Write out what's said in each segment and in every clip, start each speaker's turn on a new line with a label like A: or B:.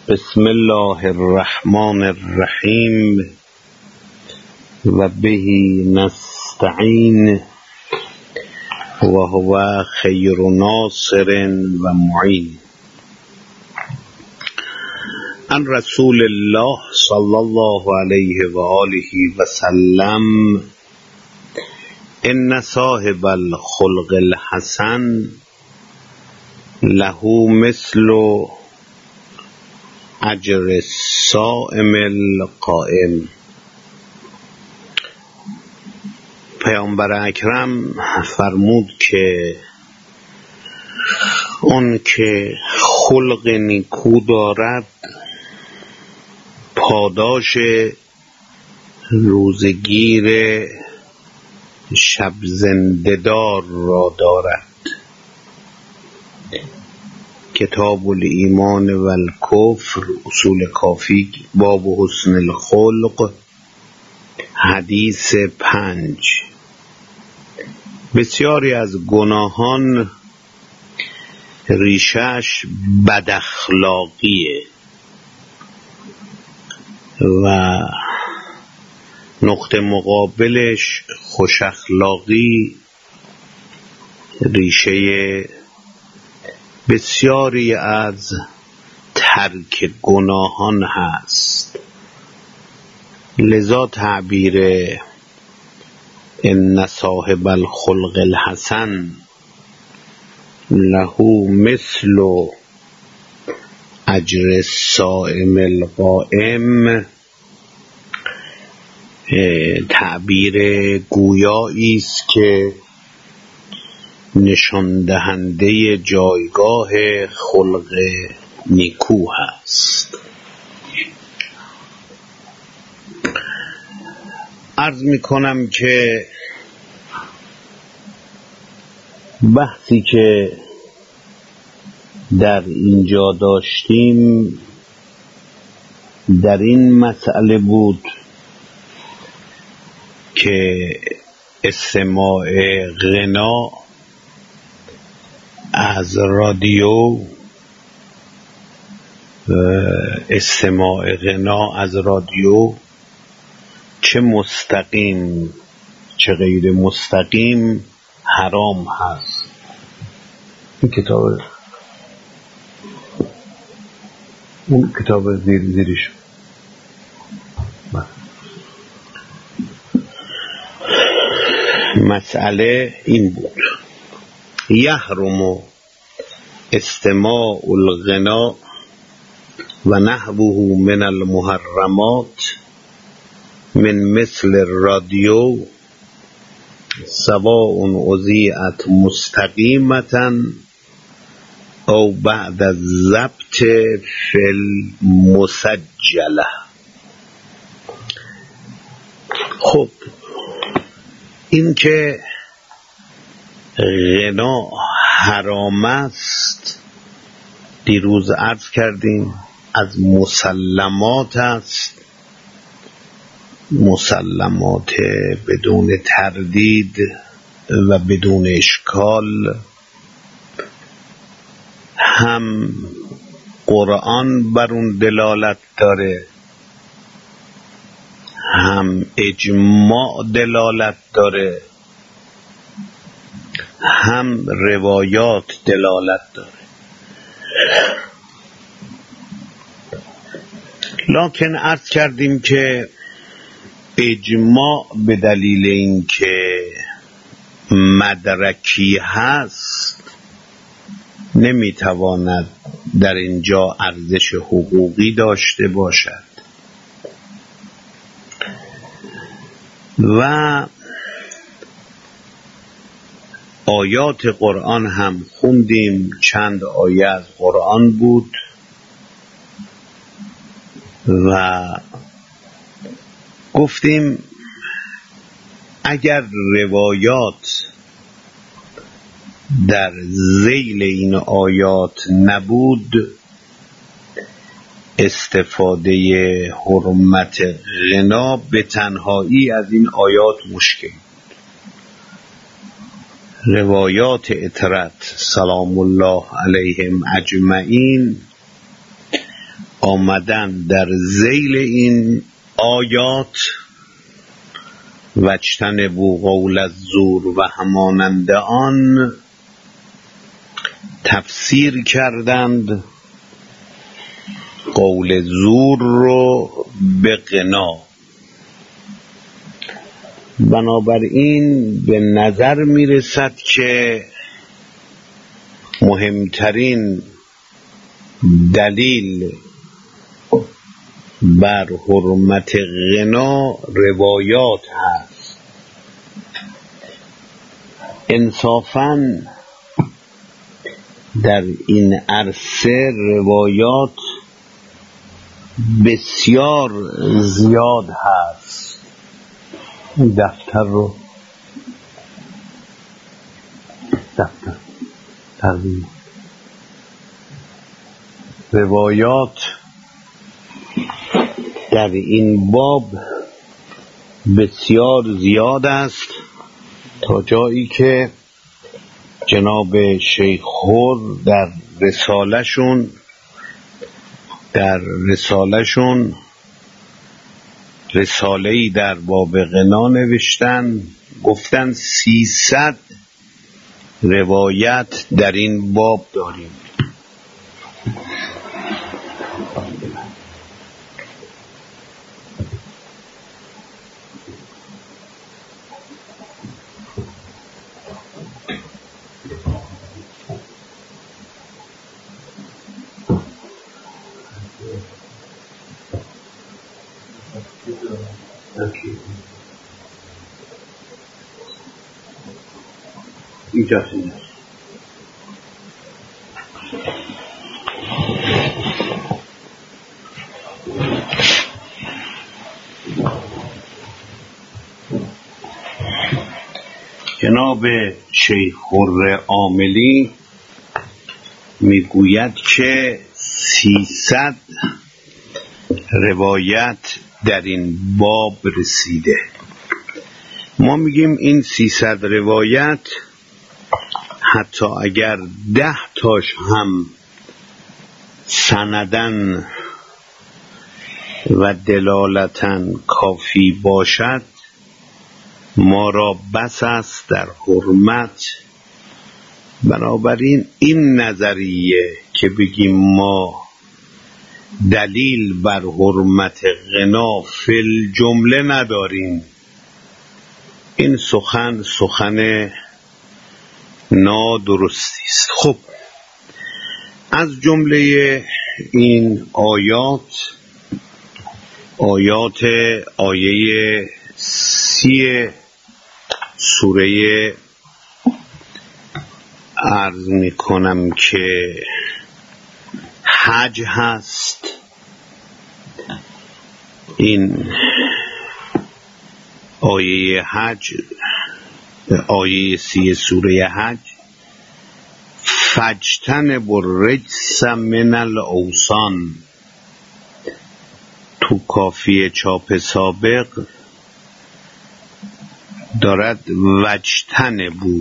A: بسم الله الرحمن الرحیم و به نستعین و هو خیر ناصر و معین. عن رسول الله صلی الله علیه و آله و سلم ان صاحب الخلق الحسن له مثل اجر الصائم القائم. پیامبر اکرم فرمود که اون که خلق نیکو دارد پاداش روزگیر شب زنده‌دار را دارد. کتاب الایمان و الکفر اصول کافی باب حسن الخلق حدیث 5. بسیاری از گناهان ریشش بد اخلاقیه و نقطه مقابلش خوش اخلاقی ریشه بسیاری از ترک گناهان هست. لذا تعبیر ان صاحب الخلق الحسن له مثل اجر الصائم القائم تعبیر گویایی است که نشان دهنده جایگاه خلق نیکو هست. عرض می کنم که بحثی که در اینجا داشتیم در این مسئله بود که استماع غنا از رادیو چه مستقیم چه غیر مستقیم حرام هست. این کتاب اون کتاب زیرش مسئله این بود: یحرم استماع الغنا و نحوه من المحرمات من مثل الرادیو سواء اذیعت مستقیمة او بعد الضبط فی المسجله. خب این که غنا حرام است دیروز عرض کردیم از مسلمات است، مسلمات بدون تردید و بدون اشکال. هم قرآن بر اون دلالت داره، هم اجماع دلالت داره، هم روایات دلالت داره. لکن عرض کردیم که اجماع به دلیل اینکه مدرکی هست نمیتواند در اینجا ارزش حقوقی داشته باشد و آیات قرآن هم خوندیم. چند آیه از قرآن بود و گفتیم اگر روایات در ذیل این آیات نبود استفاده حرمت غنا به تنهایی از این آیات مشکل. روایات اطرت سلام الله علیهم اجمعین آمدن در ذیل این آیات واجتنبوا قول الزور و همانند آن تفسیر کردند قول زور رو به غنا. بنابراین به نظر می رسد که مهمترین دلیل بر حرمت غنا روایات هست. انصافاً در این عرصه روایات بسیار زیاد هست. این دفتر رو ترمیم روایات در این باب بسیار زیاد است، تا جایی که جناب شیخ خور در رساله‌شون رساله‌ای در باب غنا نوشتن، گفتن 300 روایت در این باب داریم. جناب شیخ خر عاملی میگوید که 300 روایت در این باب رسیده. ما میگیم این 300 روایت حتی اگر 10 تاش هم سندن و دلالتن کافی باشد، ما را بس است در حرمت. بنابراین این نظریه که بگیم ما دلیل بر حرمت غنا فی الجمله نداریم، این سخن نادرستی است. خب از جمله این آیه 30 سوره عرض می کنم که حج هست. این آیه حج، آیه 30 سوره حج، فاجتنبوا الرجس من الاوثان، تو کافی چاپ سابق دارد واجتنبوا،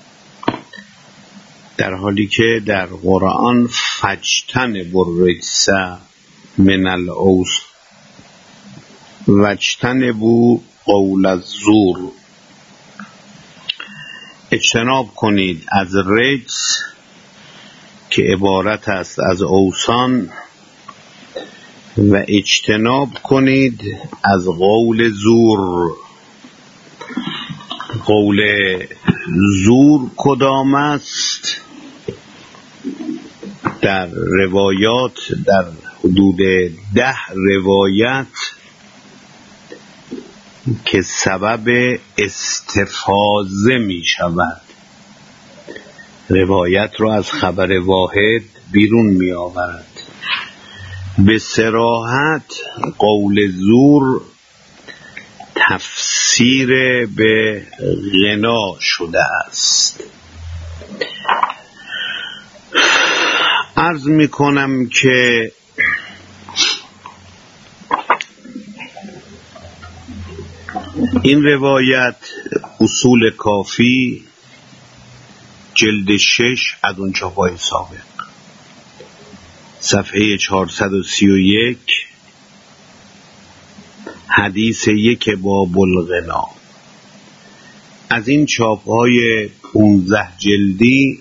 A: در حالی که در قرآن فاجتنبوا الرجس من الاوثان، واجتنبوا قول الزور، اجتناب کنید از رجس که عبارت است از اوثان، و اجتناب کنید از قول زور. قول زور کدام است؟ در روایات، در حدود 10 روایت که سبب استفاضه می شود، روایت را از خبر واحد بیرون می آورد. به صراحت قول زور تفسیر به غنا شده است. عرض می کنم که این روایت اصول کافی جلد 6 از اون چاپای سابق صفحه 431 حدیث 1 باب الغنا. از این چاپ‌های 15 جلدی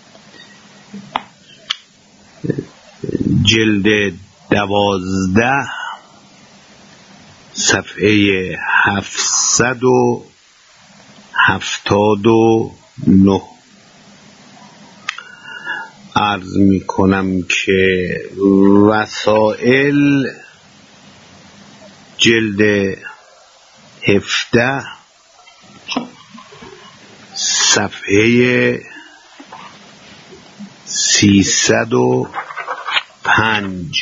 A: جلد 12 صفحه 779 عرض می کنم که وسائل جلد 17 صفحه 305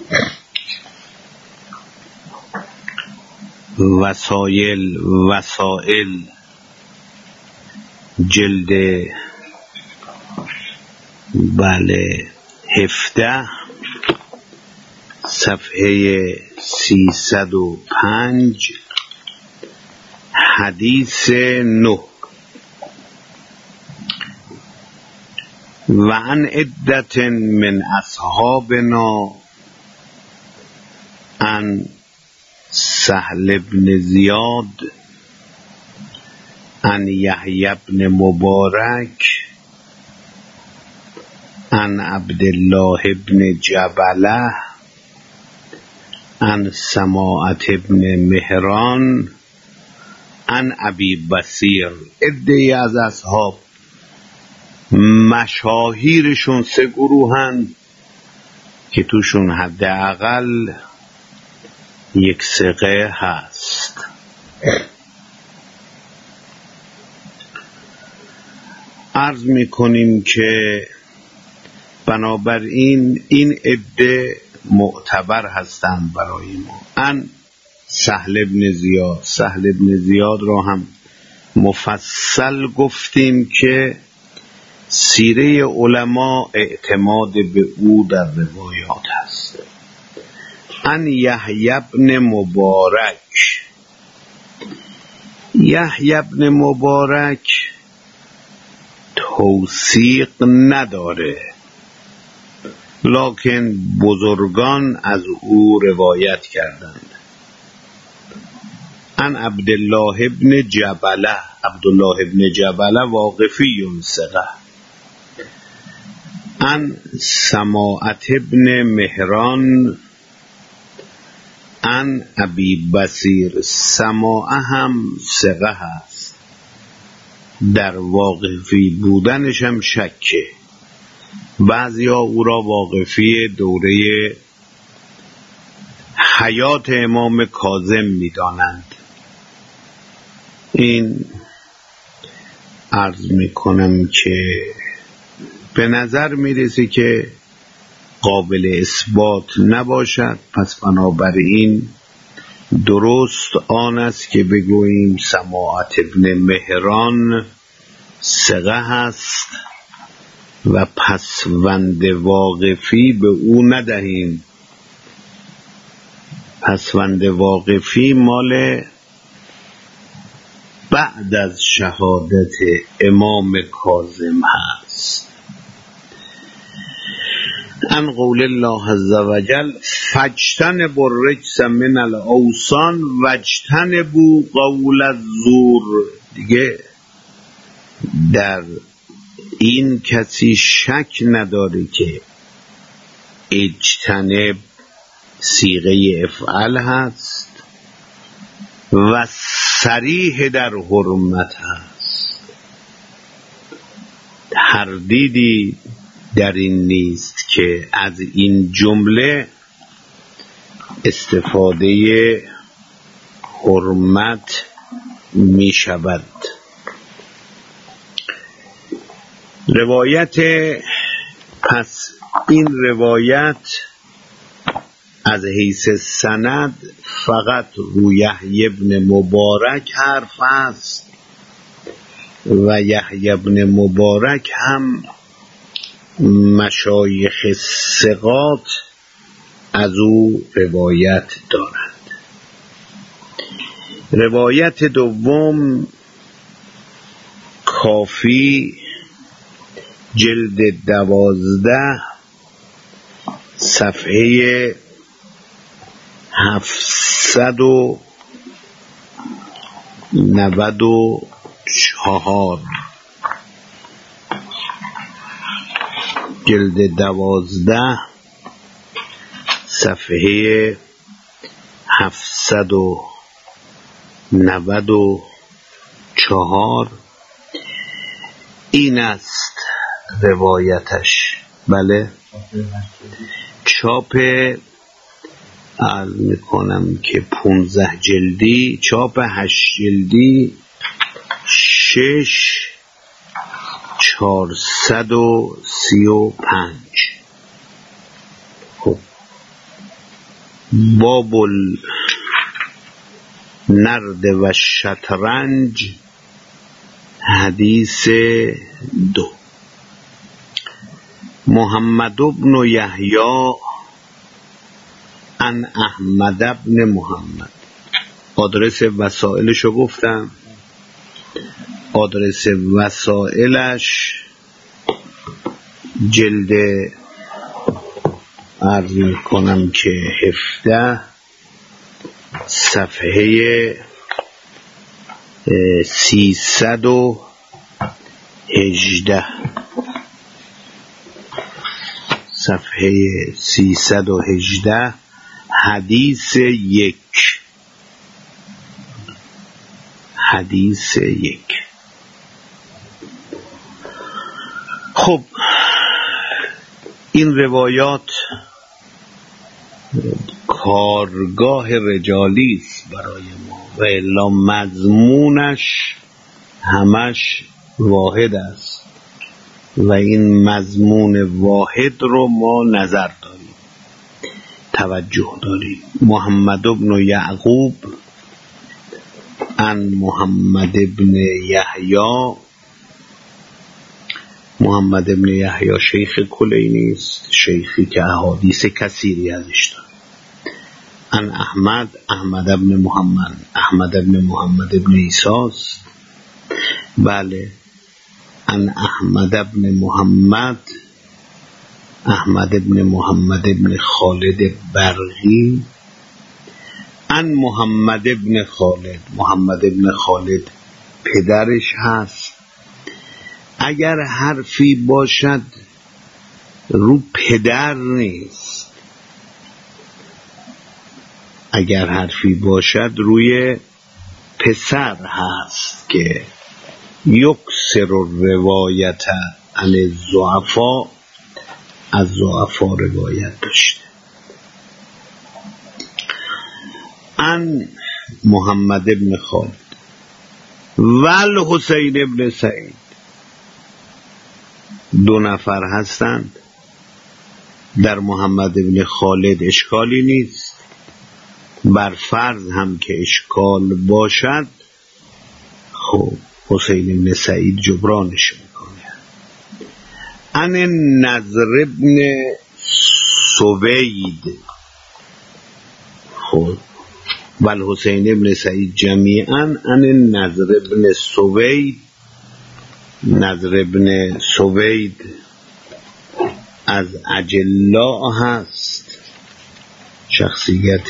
A: وسائل جلد 17 صفحه 305 حدیث 9. و عن عدت من اصحابنا عن سهل بن زیاد عن یحیی بن مبارک عن عبدالله بن جبله عن سماعة بن مهران عن ابی بصیر. عده‌ای از اصحاب مشاهیرشون 3 گروهن که توشون حداقل 1 ثقه هست. عرض میکنیم که بنابراین این عده معتبر هستند برای ما. ان سهل بن زیاد را هم مفصل گفتیم که سیره علما اعتماد به او در روایات هست. ان یحیی بن مبارک توثیق نداره، لکن بزرگان از او روایت کردند. ان عبدالله بن جبله واقفی ثقه. ان سماعة بن مهران ان ابی بصیر. سماعه هم ثقه هست، در واقفی بودنش هم شکه. بعضی ها او را واقفی دوره حیات امام کاظم می دانند. این عرض می کنم که به نظر می رسه که قابل اثبات نباشد، پس بنابراین درست آن است که بگوییم سماعة ابن مهران ثقه هست و پسوند واقفی به او ندهیم. پسوند واقفی مال بعد از شهادت امام کاظم هست. ان قول الله عز وجل فاجتنبوا الرجس من الاوثان واجتنبوا قول الزور. دیگه در این کسی شک نداره که اجتنب صیغه افعل هست و صریح در حرمت هست. تردیدی در این نیست که از این جمله استفاده حرمت می شود. روایت پس این روایت از حیث سند فقط رو یحیی بن مبارک حرف است و یحیی بن مبارک هم مشایخ ثقات از او روایت دارند. روایت دوم کافی جلد 12 صفحه 794 جلد 12 صفحه 794 این است روایتش. بله، چاپ عرض میکنم که 15 جلدی، چاپ 8 جلدی 6435. خب باب النرد و شطرنج حدیث 2. محمد بن یحیی عن احمد بن محمد. آدرس وسائلشو گفتم. آدرس وسائلش جلد عرض میکنم که 17 صفحه 318 صفحه 318 حدیث 1. حدیث 1. خب این روایات کارگاه رجالی است برای ما و الا مضمونش همش واحد است و این مضمون واحد رو ما نظر داریم، توجه داریم. محمد بن یعقوب عن محمد بن یحیی. محمد بن یحیی شیخ کلینی است، شیخی که احادیث کثیری ازش داره. عن احمد بن محمد، احمد بن محمد بن عیسی است. بله، عن احمد بن محمد، احمد بن محمد بن خالد برقی. عن محمد بن خالد، محمد بن خالد پدرش هست. اگر حرفی باشد رو پدر نیست، اگر حرفی باشد روی پسر هست که یکسر روایت عن الضعفاء، از ضعفا روایت داشته. عن محمد بن خالد و الحسین بن سعید. 2 نفر هستند. در محمد بن خالد اشکالی نیست، بر فرض هم که اشکال باشد خب حسین بن سعید جبرانش میکنه. عن نضر بن سوید. خب بل حسین بن سعید جمیعا عن نضر بن سوید. نضر بن سوید از اجلاء هست، شخصیت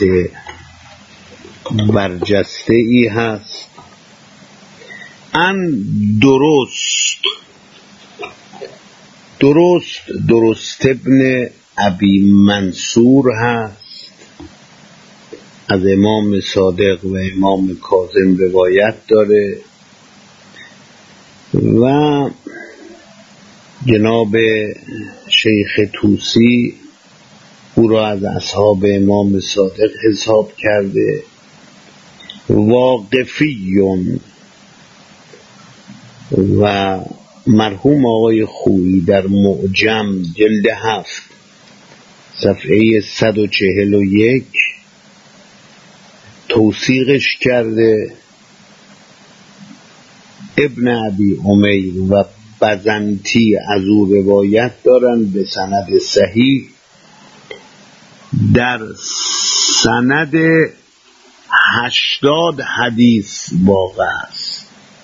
A: برجسته ای هست. ان درست ابن ابی منصور هست، از امام صادق و امام کاظم روایت داره و جناب شیخ طوسی او را از اصحاب امام صادق حساب کرده. واقفیون و مرحوم آقای خویی در معجم جلد 7 صفحه 141 توثیقش کرده. ابن ابی امیر و بزنتی از او روایت دارن به سند صحیح. در سند 80 حدیث واقع است.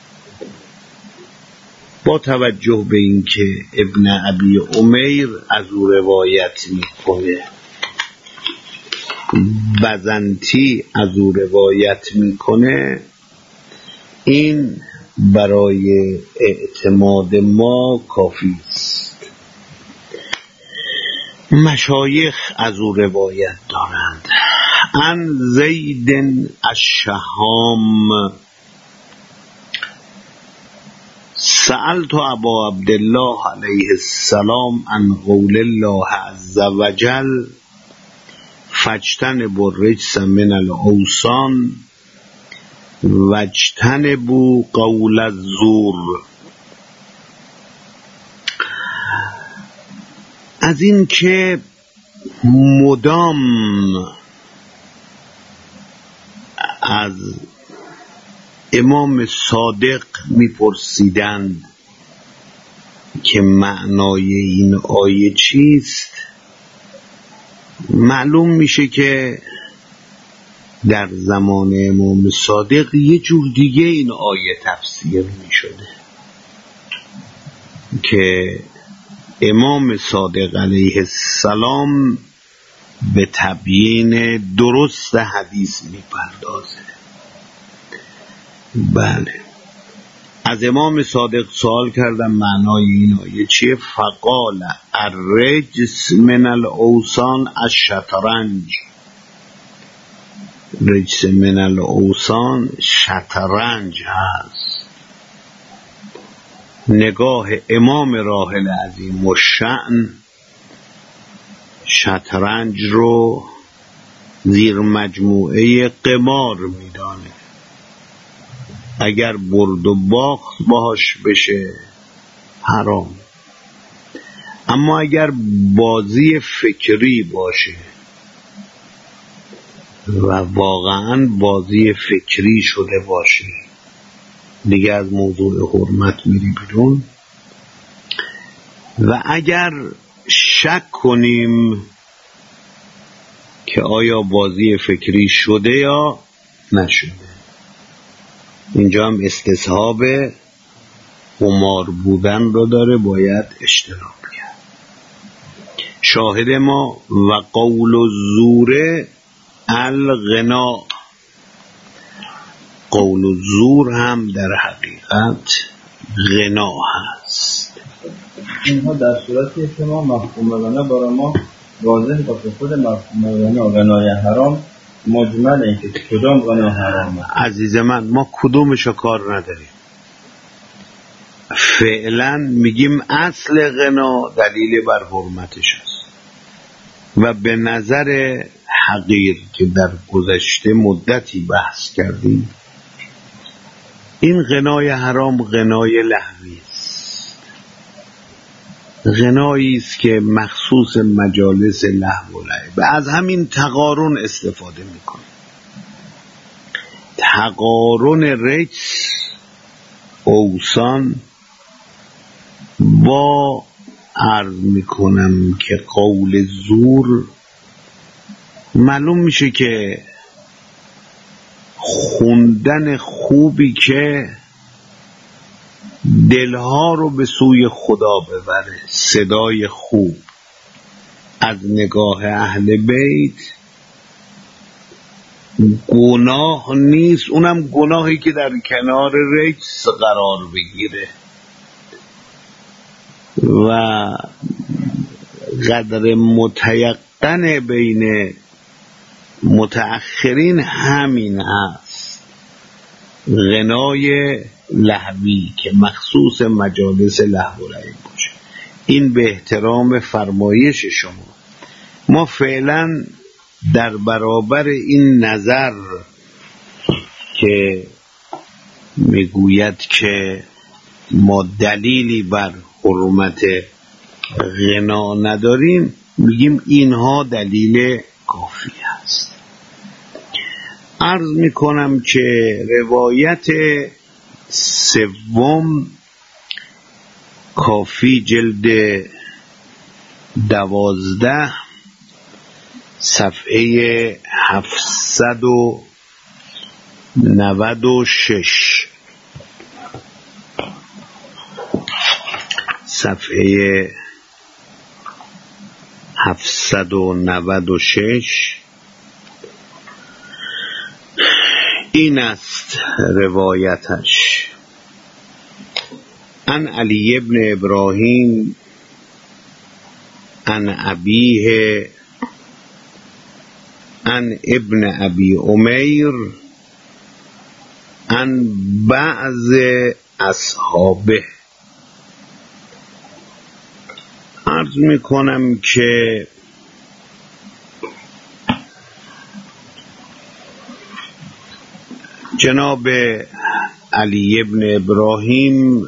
A: با توجه به اینکه ابن ابی امیر از او روایت میکنه بزنطی از او روایت میکنه، این برای اعتماد ما کافی است. مشایخ از او روایت دارند. عن زید الشهام سألت ابا عبدالله علیه السلام عن قول الله عز وجل فاجتنبوا الرجس من الاوثان واجتنبوا قول الزور. از این که مدام از امام صادق میپرسیدند که معنای این آیه چیست، معلوم میشه که در زمان امام صادق یه جور دیگه این آیه تفسیر میشده که امام صادق علیه السلام به تبیین درست حدیث میپردازه. بله، از امام صادق سوال کردم معنای این آیه چیه؟ فقال الرجس من الاوثان الشطرنج. رجس من الاوثان شطرنج هست. نگاه امام راحل عظیم الشأن شطرنج رو زیر مجموعه قمار میدانه. اگر برد و باخت باهاش بشه حرام، اما اگر بازی فکری باشه و واقعا بازی فکری شده باشه، دیگه از موضوع حرمت میری بیرون. و اگر شک کنیم که آیا بازی فکری شده یا نشده، اینجا هم استصحاب قمار بودن رو داره، باید اجتناب کرد. شاهد ما و قول الزور الغنا، قول الزور هم در حقیقت غنا هست.
B: اینها در صورتی که ما مفهوم غنا برای ما واضح باشه. خود مفهوم غنا، غنای حرام مجمله که کدام غنا حرامه.
A: عزیز من، ما کدومشو کار نداریم. فعلا میگیم اصل غنا دلیل بر حرمتش است و به نظر حقیر که در گذشته مدتی بحث کردیم، این غنای حرام غنای لهوی است، غنایی است که مخصوص مجالس لهو و لعب. از همین تقارن استفاده میکنه. تقارن رجس اوثان با عرض میکنم که قول زور، معلوم میشه که خوندن خوبی که دلها رو به سوی خدا ببره، صدای خوب از نگاه اهل بیت گناه نیست، اونم گناهی که در کنار رجس قرار بگیره. و قدر متیقن بین متأخرین همین هست، غنای لهوی که مخصوص مجالس لهو و لعب باشه. این به احترام فرمایش شما. ما فعلا در برابر این نظر که میگوید که ما دلیلی بر حرمت غنا نداریم، میگیم اینها دلیل کافی است. عرض میکنم که روایت سوم کافی جلد 12 صفحه 796، صفحه 796 این است روایتش. عن علی ابن ابراهیم عن ابیه عن ابن ابی امیر عن بعض اصحابه. عرض میکنم که جناب علی ابن ابراهیم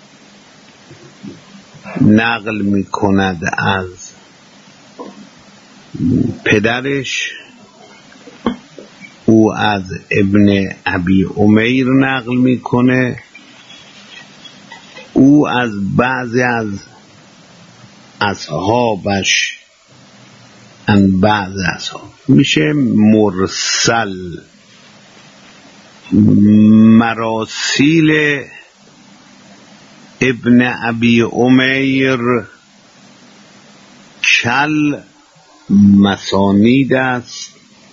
A: نقل میکند از پدرش، او از ابن ابی امیر نقل میکنه، او از بعضی از اصحابش، ان بعض اصحاب میشه مرسل. مراسیل ابن ابی امیر کل مسانید است،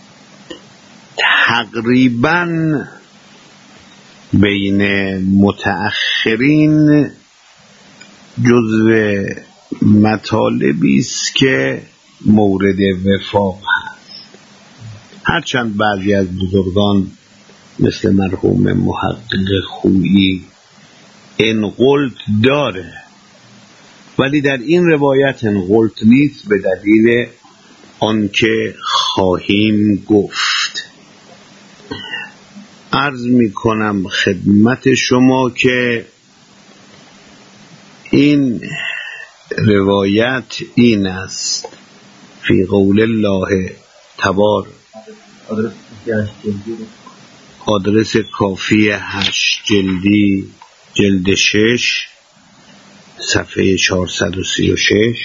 A: تقریبا بین متأخرین جزو مطالبی است که مورد وفاق هست، هرچند بعضی از بزرگان مثل مرحوم محقق خویی انقلت داره، ولی در این روایت انقلت نیست، به دلیل آنکه خواهیم گفت. عرض می کنم خدمت شما که این روایت این است: فی قول الله تبارک. آدرس کافی 8 جلدی، جلد 6، صفحه 436.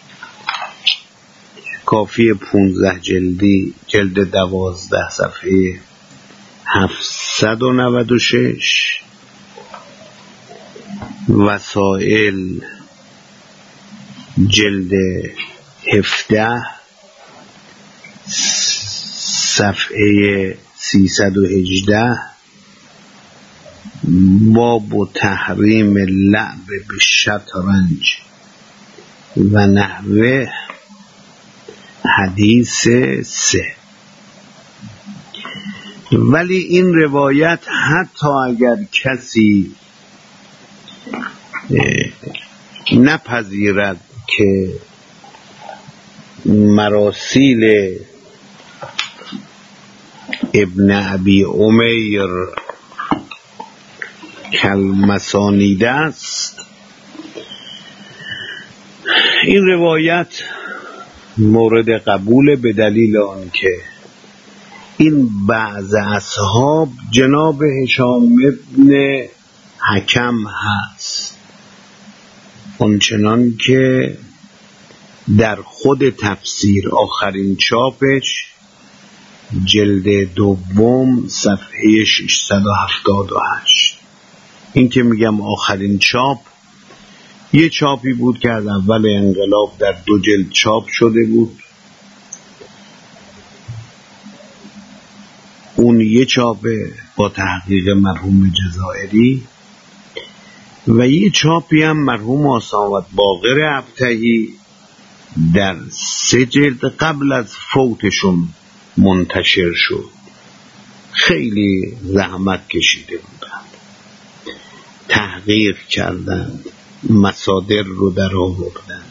A: کافی 15 جلدی، جلد 12، صفحه 796. وسائل جلد 17، صفحه 318. باب تحریم اللعب بالشطرنج و نحوه، حدیث 3. ولی این روایت حتی اگر کسی نپذیرد که مراسیل ابن ابی امیر کالمسانید است، این روایت مورد قبول، به دلیل آنکه این بعض اصحاب جناب هشام ابن حکم هست، آنچنان که در خود تفسیر آخرین چاپش جلد 2 صفحه 678. این که میگم آخرین چاپ، یه چاپی بود که از اول انقلاب در 2 جلد چاپ شده بود، اون یه چاپ با تحقیق مرحوم جزائری، و یه چاپی هم مرحوم آسامت باقر ابتهی در 3 جلد قبل از فوتشون منتشر شد. خیلی زحمت کشیده بودند، تحقیق کردند، مصادر رو در آوردند.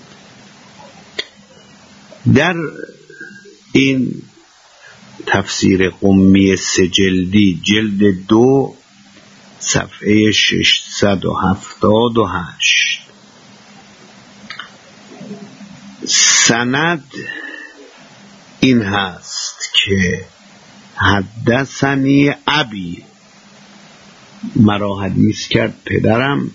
A: در این تفسیر قمی 3 جلدی، جلد 2 صفحه 678، سند این هست که حدثنی ابی، مرا حدیث کرد پدرم،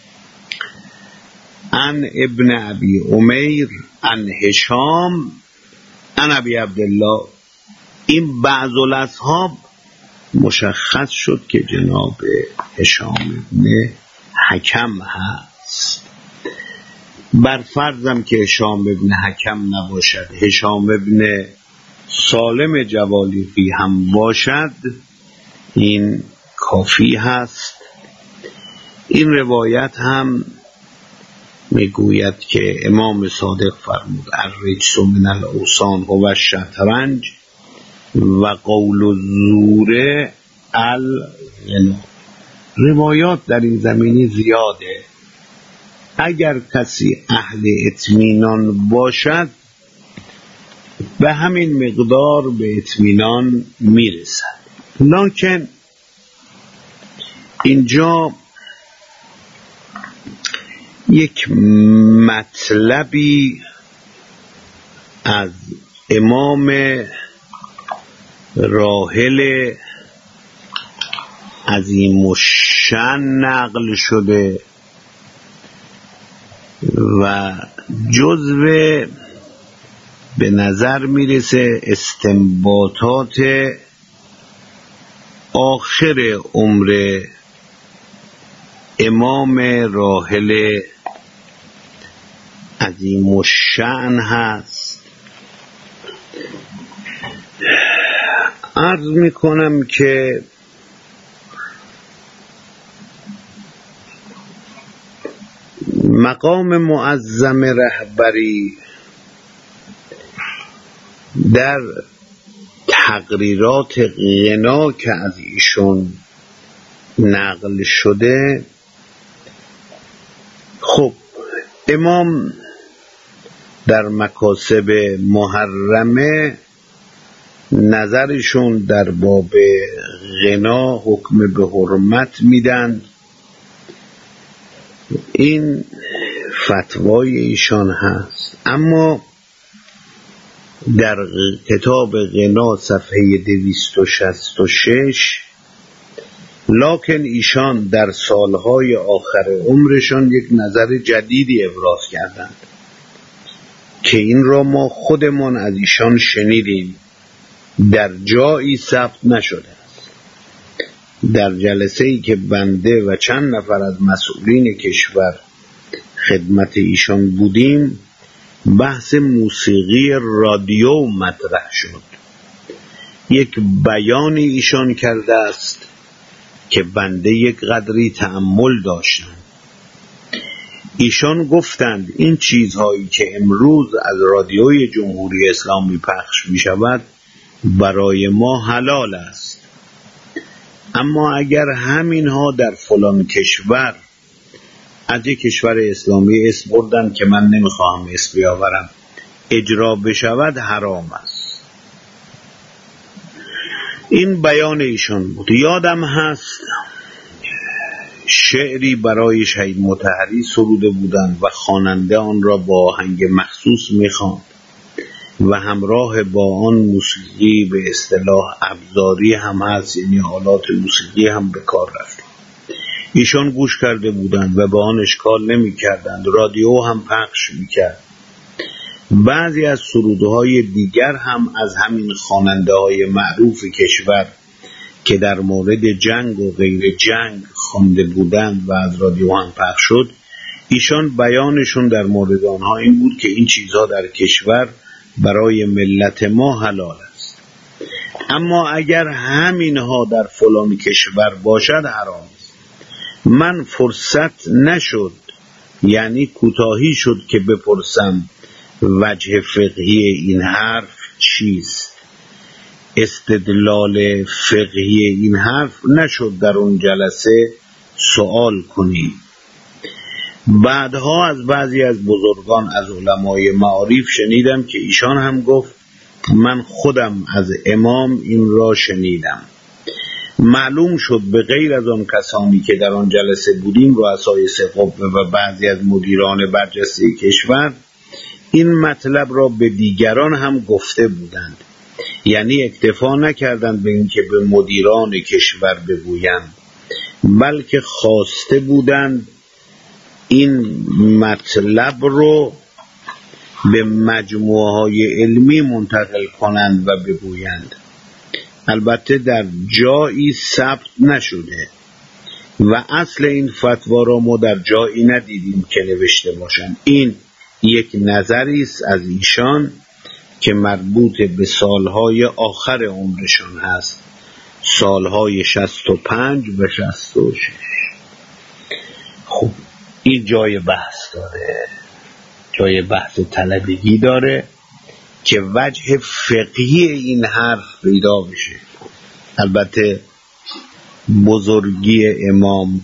A: عن ابن ابی امیر عن هشام عن ابی عبدالله. این بعض الاصحاب مشخص شد که جناب هشام ابن حکم هست. بر فرضم که هشام ابن حکم نباشد، هشام ابن سالم جوالیقی هم باشد، این کافی هست. این روایت هم میگوید که امام صادق فرمود الرجس من الاوثان هو الشطرنج و قول الزور الغنا. روایات در این زمینه زیاده. اگر کسی اهل اطمینان باشد به همین مقدار به اطمینان میرسد. لکن اینجا یک مطلبی از امام راحل عظیم الشأن نقل شده و جزو به نظر میرسه استنباطات آخر عمر امام راحل عظیم الشأن هست. عرض میکنم که مقام معظم رهبری در تقریرات غنا که از ایشون نقل شده، خب امام در مکاسب محرمه نظرشون در باب غنا حکم به حرمت میدن. این فتوای ایشان هست. اما در کتاب غنا صفحه 266 لکن ایشان در سالهای آخر عمرشان یک نظر جدیدی ابراز کردند که این را ما خودمان از ایشان شنیدیم، در جایی ثبت نشده است. در جلسه‌ای که بنده و چند نفر از مسئولین کشور خدمت ایشان بودیم، بحث موسیقی رادیو مطرح شد. یک بیانی ایشان کرده است که بنده یک قدری تأمل داشتم. ایشان گفتند این چیزهایی که امروز از رادیوی جمهوری اسلامی پخش می شود برای ما حلال است، اما اگر همینها در فلان کشور، از یک کشور اسلامی اسم بردن که من نمیخواهم اسم بیاورم، اجرا بشود حرام است. این بیان ایشان بود. یادم هست شعری برای شهید مطهری سروده بودند و خواننده آن را با آهنگ مخصوص میخواند و همراه با آن موسیقی به اصطلاح ابزاری هم هست، یعنی آلات موسیقی هم به کار رفت. ایشان گوش کرده بودند و به آن اشکال نمی کردند. رادیو هم پخش می کرد. بعضی از سرودهای دیگر هم از همین خواننده های معروف کشور که در مورد جنگ و غیر جنگ خوانده بودند و از رادیو هم پخش شد، ایشان بیانشون در مورد آنها این بود که این چیزها در کشور برای ملت ما حلال است، اما اگر همینها در فلان کشور باشد حرام است. من فرصت نشد، یعنی کوتاهی شد که بپرسم وجه فقهی این حرف چیست. استدلال فقهی این حرف نشد در اون جلسه سوال کنیم. بعدها از بعضی از بزرگان از علمای معارف شنیدم که ایشان هم گفت من خودم از امام این را شنیدم. معلوم شد به غیر از آن کسانی که در آن جلسه بودیم، رؤسای سه قبه و بعضی از مدیران برجسته کشور، این مطلب را به دیگران هم گفته بودند. یعنی اکتفا نکردند به اینکه به مدیران کشور بگویند، بلکه خواسته بودند این مطلب رو به مجموعه های علمی منتقل کنند و بگویند. البته در جایی ثبت نشده و اصل این فتوا را ما در جایی ندیدیم که نوشته باشند. این یک نظری است از ایشان که مربوط به سالهای آخر عمرشان هست. سالهای 65 و 66. خب این جای بحث داره، جای بحث طلبگی داره که وجه فقهی این حرف پیدا بشه. البته بزرگی امام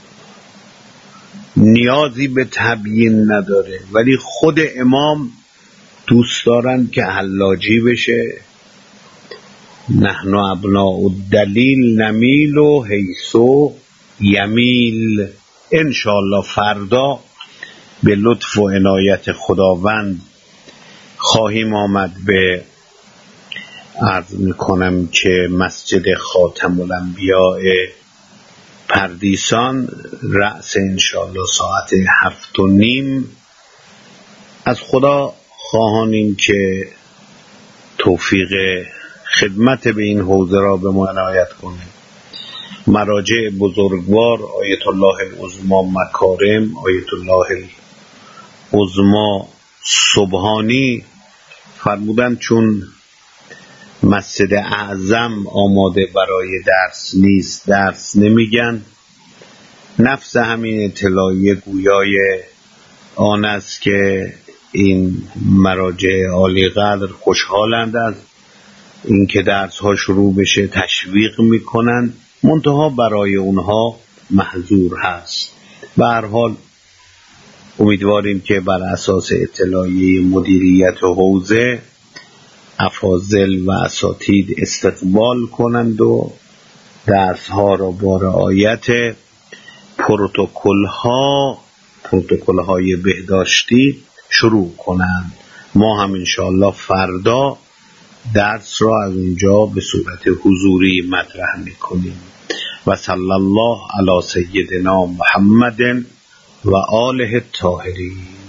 A: نیازی به تبیین نداره، ولی خود امام دوست دارن که حلاجی بشه. نحن ابناء الدلیل نمیل و حیثو یمیل. انشاءالله فردا به لطف و عنایت خداوند خواهیم آمد به عرض میکنم که مسجد خاتم الانبیاء پردیسان، رأس انشاءالله ساعت 7:30. از خدا خواهانیم که توفیق خدمت به این حوزه را به ما عنایت کنه. مراجع بزرگوار آیت الله العظمی مکارم، آیت الله العظمی سبحانی فرمودند چون مسجد اعظم آماده برای درس نیست، درس نمیگن. نفس همین اطلاعیه گویای آن است که این مراجع عالی قدر خوشحالند از اینکه درس ها شروع بشه، تشویق میکنن، منتها برای اونها محظور هست. به هر حال امیدواریم که بر اساس اطلاعیه مدیریت حوزه افاضل و اساتید استقبال کنند و درس ها را با رعایت پروتکل های بهداشتی شروع کنند. ما هم انشاءالله فردا درس را از اونجا به صورت حضوری مطرح میکنیم. و صلی الله علی سیدنا محمد و آله الطاهرین.